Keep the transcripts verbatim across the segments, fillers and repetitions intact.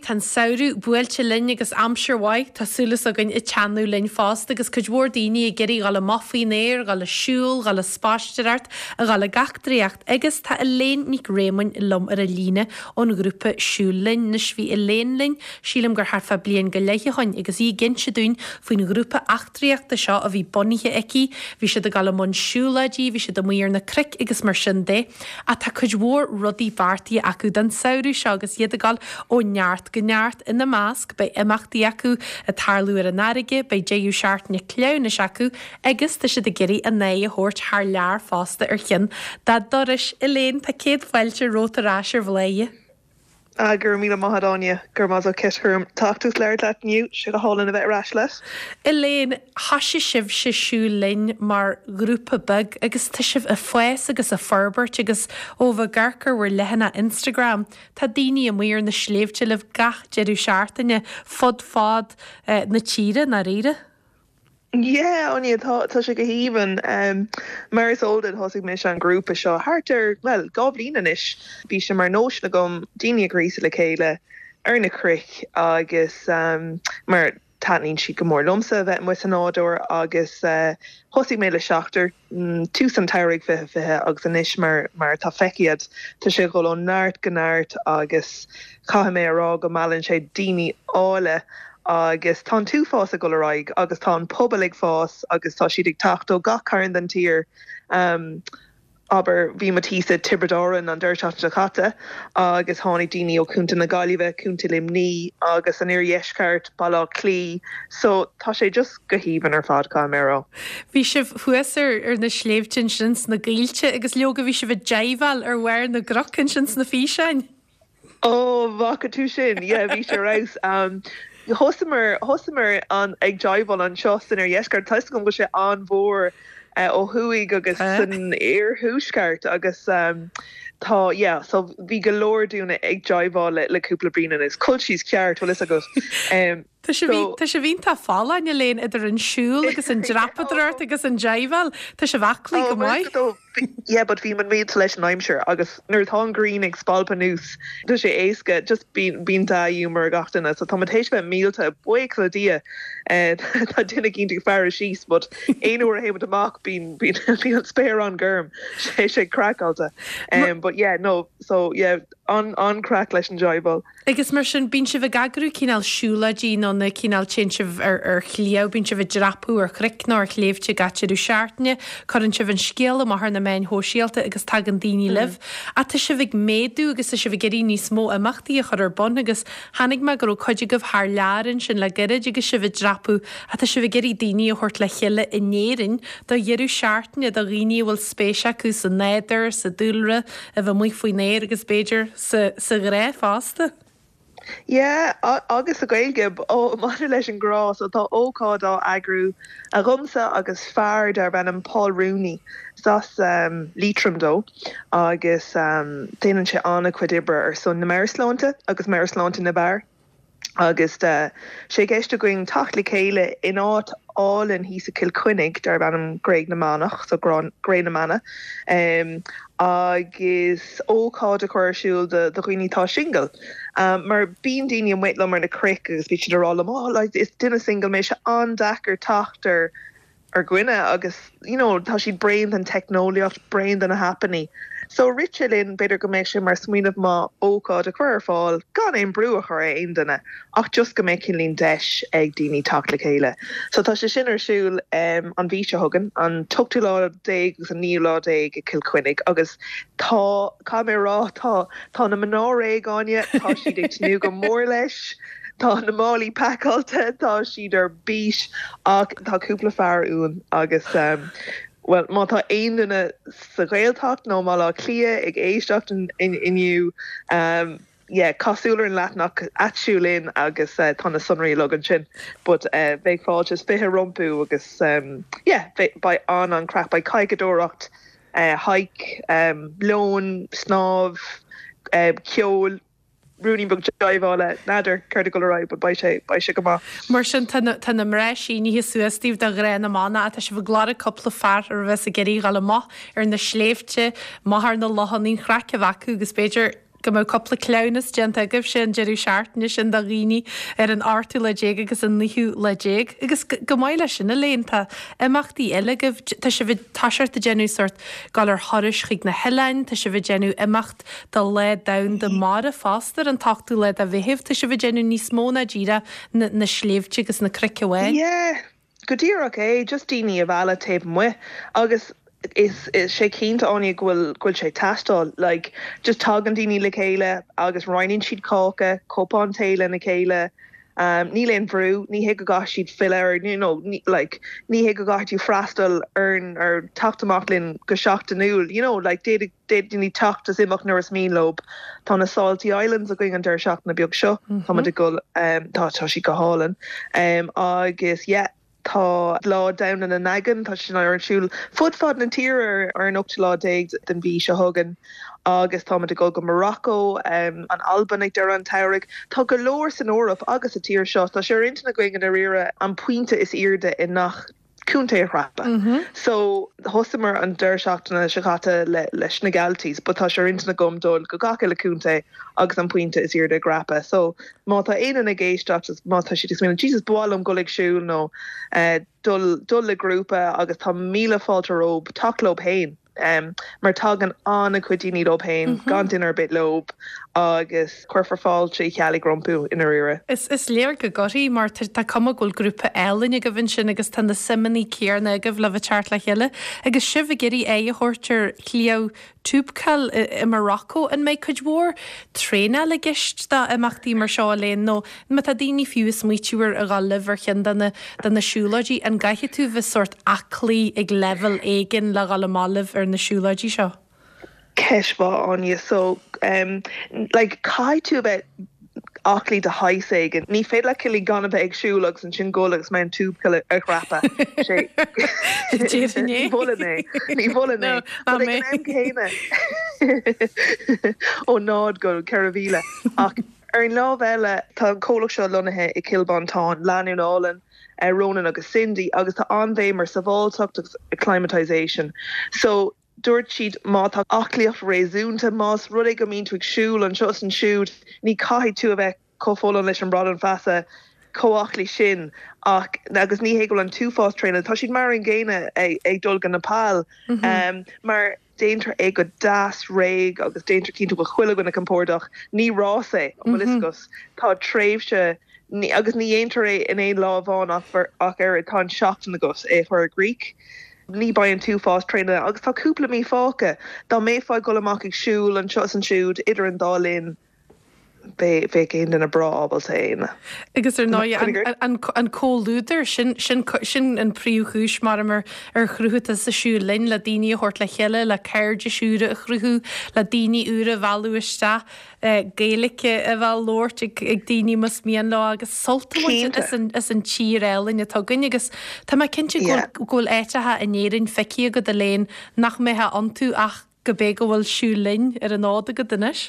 tan saoú builte linn agus amsirhaid tásúlas a gin i teanú linn fásta agus chudhór daoine i geirí gal maffaí néir, gal siúil, gal spáisteart a gal gachtriacht agus tá a léin ní réman lom ar a líne ón grúpa siúlinn na sví i lénlinn sílam gur harfa blian go leiche hain agus í ginse dún faoin grúpa achtriacht a seo a bhí bonithe eici, bhí si a gal món siúladí, bhí si do muir na cric agus mar sin dé a tá chudhór rudí bhartaí acu den saoú seo agus iad a gal ó neart go neart ina másc bei imachtaí acu a tarlú ar an airige bei déú seart na cleanna acu agus tá si a geirí a né a thuirt th lear fásta ar chin dá doris i léon tá céad foiilte rótarráisir bhléie. A gur míle mahadáine gur más ó ceisthúm tachtús leir leat nniu si go hálan a bheith rais leis. I léon hasise sibh se siúlinn mar grúpa bug agus tu sibh a foies agus a forbert agus ó bh garcar bhfuir lehanna Instagram. Tá daoine a muir na sléimte leh gach jeú seaartainine fod fád uh, na tíre na riire. Yeah, only tá tá sé go híhan um, mar is ódad thosaigh mé an grúpa seo hartar well goblínan is bhí sem mar nós le gom daine grísa le chéile ar na cric agus um, mar tanín si go mór lomsa bheith mu an ádor agus uh, thosaigh mé le seachtar mm, tú an teirig fithe fithe agus an is mar mar tá feciad tá sé go ón náirt go náirt agus chaithe mé ará go mailann sé daoine ála agus tá tú fás a go raig agus tá poblbal fás agus tá siad ag tachtó gach cairn den tír um, aber bhí matísa tibredáran an dúirteach le chatte agus tháinig daoine ó cúnta na gáilibh cúnta limní agus an ir dhéisceart ballá clí so tá sé just go híban ar fád cá méró. Bhí sibh thuasar ar na sléimhtin sins na gaoilte agus leoga bhí sibh déimhil ar bhhair na grochan sins na físein. Ó bhacha tú sin, yeah, bhí sé raibh. Um, Hosamer hosamer an ag jaibal an seosan ar dhéisceart tuis gom go sé an bhór uh, ó thuig agus uh. san éar thuúsceart agus um, tá yeah, so bhí go leor dúna ag jaibal le leúpla brína is cultís ceart tulis agus. Um, Tá sé bhín tá fála in léon idir an siúil agus an drapadart agus an jaibhil Tá sé bhaclaí go maiid. Yeah, but bhí man méid leis an aimseir agus nuair tá green ag spalpa nús Tá sé éasca just bín dá humor gatainna so tá tééis bheith mílta buic le dia tá duna cinnta fear síos, but éonúair a héimid amach bín bín an spéir an gurm sé sé crackáilta. Um, but yeah, no, so yeah, an an crack leis an jaibhil. Agus mar sin bín si bh gagrú cíál siúladí nó na cíál tin sibh ar ar chliaú bín si bh drapú ar cric nó ar chléimte gateú seaartne chuann si bh scéal mar na main hóisialta agus tag an daoine libh a tá si bh méadú agus si bh geirí níos mó amachtaí a chur ar bon agus hanig me gur chuide goh th learan sin le geirid agus si bh drapú a tá si bh geirí daoine a chuirt le chiile i néirinn do dhearú seaartne do riine bhfuil spéise acu sa néidir sa dúlra a bh mu faoi néir agus Beiidir sa ré fásta. Yeah, agus a gailgib ó mar leis an grás ó tá ócádá agrú a rumsa agus fearr ar ben an Paul Rooney sas um, lítramdó agus um, déanaan sé anna chuidibre ar son na Mairslánta agus Mairslánta na bar agus uh, sé géiste going tacht le chéile in áit all in hís a Kilquinnig dar ban am Greg na manach so Grey na mana um, agus ócád a chuirsúil de de chuoinítá single. Um, mar bíon daoine an wait lumar na cric agus bhí siad arrála má like, is duine single mé se an dachar taachtar ar gcuine agus you know, tá siad brain an technoliacht brain an a happening. So Richelin beidir go méid sin mar smuoineh má ócád a chuir fáil gan éon brú a chur aon duine ach just go méid cin lín deis ag daoine tacht le chéile. So tá sé sin arsúil um, an bhí se thugan an tuchtú lá déag agus an níú lá déag i Kilquinnig agus tá cá mé rá tá tá na manáré gáine tá siad ag tnú go mór leis. Tá na málaí pacáilte tá siad ar bís ach tá cúpla fear úin agus um, well, má tá aon duna sa ghailtacht nó má lá clia ag éisteach in inniu um, yeah, cosúlar an leatnach atsúlinn agus uh, tá na sunraí logan sin, but uh, bheith fáil just fithe rompú agus um, yeah, by an an crap by caigadóracht uh, haik, um, lón, snáb, uh, ceol, Rúning bug jaibháile nadidir chuir go raibh, bud bai sé bai sé go má. Mar sin tan na mreis í ní suastíh de ré na mána a tá se bh gláda coppla fear ar bheits a geirí gal má ar na sléifte maithar na lochanín chrace bhacu agus Beiidir go mó coppla clownas gent agah sin jeú seaartne sin da rií ar an artú le dé agus an niú le dé. Agus go maiile sinna léonnta imachtaí eile goh tá se bh taiart a genú sort gal ar thoris chuig na heáin, tá se bh genú imacht dá le dam de mar a fástar an tachtú le a bhíhih, tá se bh genú níos móna díra na sléimte agus na cricehhain. Yeah, go dtíach é just daoine a bhela taobh mu agus is is sé cínta aní ghfuil ghfuil sé tastal, like just tagan daoine le chéile agus roinin siad cáca cópán taile na chéile. Um, ní leon brú, ní hé go gá siad fiile you know, ní, like, ní hé go gáú freistal arn ar taachtamach linn go seachtaúil, you know, like, dé ní taachtas imach nuair mí lob tá na Salty Islands a going an deir seach na beag seo, tá de go um, tá tá si go hálan. Um, agus, yeah, tá lá down in a nagan, tá sin ar an siúil fudfad na tír ar an ocht lá déag den bhí se hagan. Agus tá de go go Morocco, um, an Albanig de an tairig, tá go leir san órap agus a tír seo, tá sé inta na going an a rire an puinte is irde in nach cúnta a rappa. Mm-hmm. So hosamar an deirseachtainna se chatta le leis na galties, but tá sé inta na gomdul go gacha le cúnta agus an puinte is irde grappa. So má tá éan na géisteach má tá si dismina Jesus bhálam golig siúil nó uh, dul, dul le grúpa agus tá míle fáilta rob taclob hain. Um, mar tagan an a cuidíní lob hain, mm-hmm. gan dinar bit lob agus chuirfar fáil sé cheala grompú ina rire. Is is léir go goí mar tá cum ghil grúpa eilin go bhain sin agus tan na simmaní céarna agah le bh teart le heile, agus sibh géirí é a thuirtear chlíomh túbcail i Morocco an méid chuid mhór tréna le gist dá imachtaí mar seo léon nó me tá daoine fiús muitiúir a gá libhar chin den na siúladí an gaiiche tú bheith sort aclaí ag level éigen le gal málah ar na siúladí seo. Keisbá anya, so um, like cai tú bheith aclaí de haisig and ní féad le cilí gan bheith ag siúlagus an sin ggólagus me an túbcail a grappa. sé ní bholané, ní bholané. But ag an am céine ó nád go ceirhíle ach ar an lá bheile tá an cólach seo lonathe i Kilbántáin, Leanún Álan, uh, Ronan agus Cindy agus tá anbhéh mar sa bháilteachtas acclimatisation. So dúirt siad má tá aclaíoch réúnta más rud go mín tú ag siúil an seos an siúd ní caiith tú a bheith cófólan leis an brad an feasa cóachlaí sin ach agus ní hé go an túfás tréna tá siad mar an ggéine ag dul gan napáil um, mar déintar ag go das réig agus déintar cinnta go chuile gona compórdach ní rásé an bhliscos tá tréimhse agus ní éontar é in éon lá bháin ach ar tá seachtain agus é for a Greek. Ní ba an tú fás tréna agus tá cúpla mí fáca dá mé fá go amach ag siúil an seos an siúd idir an dálinn bheith céin in a bra ábal taine. Agus ar ná an cóúidir sin sin an príú chúis mar mar ar chruúta sa siú linn le daoine hort le cheile le ceirde siúre a chruthú le daoine úra bhúiste géalacha a bhil Lord ag daoine mas míon lá agus soltaid is an tír eilinn a tugann agus tá mai cinnte ggóil éitethe a néann feici go de léon nach méthe antú ach go bé go bhfuil siú linn ar an náda go dunis.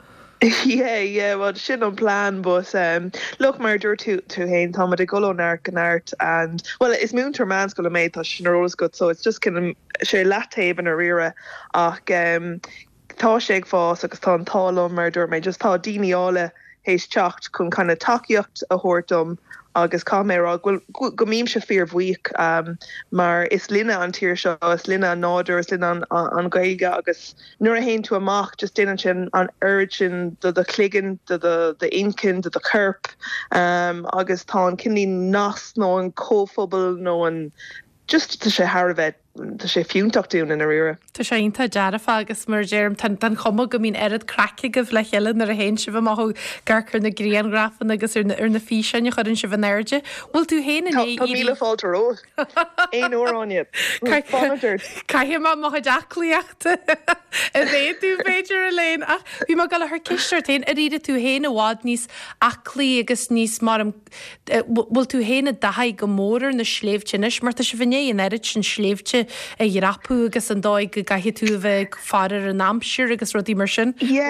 Yeah, yeah, well, sin on plan, but um, look, murder to to hain Tom de Golo narc and art, and well, it's moon to man's gonna make that shinro's good, so it's just kind of she latte in a rira, ach um, tá shake fast, agus tá tall murder, me just tá dini alle he's chocked, kun kind of takiocht a hortum. Agus camera go mím se fear bhuiich um, mar is linna an tíir seo, is linna an náidir, is linna an, an gaige agus nuair a héin tú amach just déanaan sin an urgin do the cligan, do the the inkin, do the curp um, agus tá an cinní nas nó an cóphobal nó an just tá sé Harbheith tá sé fiúntachtún in a rire. Tá sé onanta dearafa agus mar déirm tan chuma go mín airad craice go le cheann ar a héin si bh math garchar na gríon grafan agus ar na fí seine chuann si bh neirde. Bhfuil tú héna Tá míle fáilte ró. Éon uair aine. Caithé má maithe deaclaíochta a bhé tú féidir a léon ach bhí má gal th cisteir tain a ríide tú héna bhád níos aclaí agus níos mar bhfuil tú héna dathaid go mór na sléimhtinis mar tá si bhné an airid sin sléimhte a dhearapú agus an dóid go gaithí tú bheith farir an amsir agus rudí mar sin? Yeah,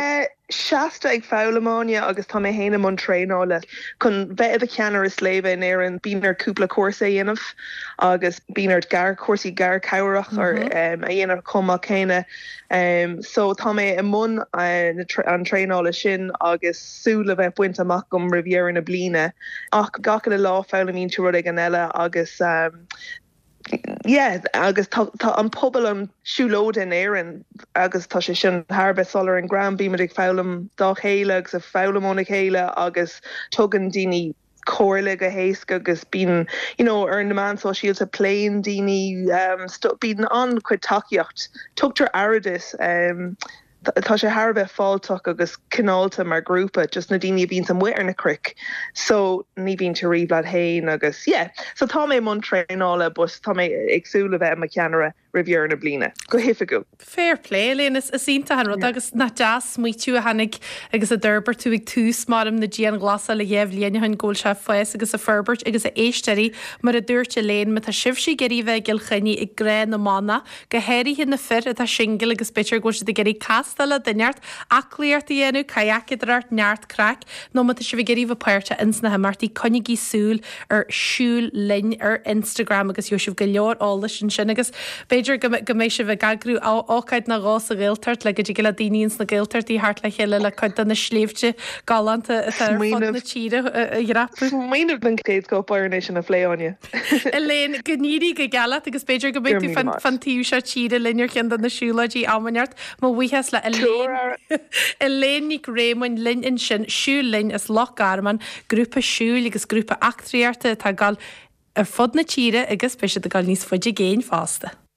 Seasta ag fálamáine agus tá mé héanam an tréála chun bheith a ceanar is léh in ar an bíar cúpla cuasa dhéanamh agus bíart gar cuasaí gar cabhraach ar um, a dhéanaar comá chéine. Um, so tá mé i mún an, an tréála sin agus súla bheith buint amach gom rivier na blina ach gacha le lá fálamín tú ag an eile agus um, yeah, agus tá an pobl an siúlód in éan agus tá sé sin Harbe solar an Gram bíimeigh fálam dá chéile agus a fálamóna chéile agus tugan daoine cóirla go héasca agus bín you know, ar na man so síalta pléin daoine um, bín an chuid takeíocht tugtar aradis um, tá sé Harbe fáilteach agus cinálta mar grúpa just na daoine bín sam muir na cric so ní bín te riblad hain agus yeah so tá mé món tréála bus tá mé agsúla bheith me ceanara rivier na blina go hifa go. Fair play Lynn is sínta han rud agus na jazz mu tú a hanig agus a d'urber tú ag tús marm na Gian glasa le dhéh líana han ggóil se foies agus a ferbert agus a éisteirí mar a dúirte léin me tá sibsí geí bheith gil chuine i gré na mána go héirí hin na fir a tá singil agus bitir go de geí castalla duineart aclíart i dhéanú caiacidirart neart crack nó me si bh geí bh puirte ins na hamartí conigí súl ar siúl lin ar Instagram agus Josef go leor ála sin sin agus Beiidir go mééis se bheith gagrú ácaid na rás a réiltart le go dtí le daíons na ggéiltartí hart le chéile le chuid na sléifte galanta na tíre rapú. Maineh den céad go Iron sin na phléáine. Léon go níí go galat agus Beiidir go beú fantíú se tíre linear cin na siúladí ammaneart má bhuihes le i lénig rémainin lin in sin siúlinn is lochgarman grúpa siúil agus grúpa actriarta tá gal ar fod na tíre agus pe a gal níos fuide géin fásta.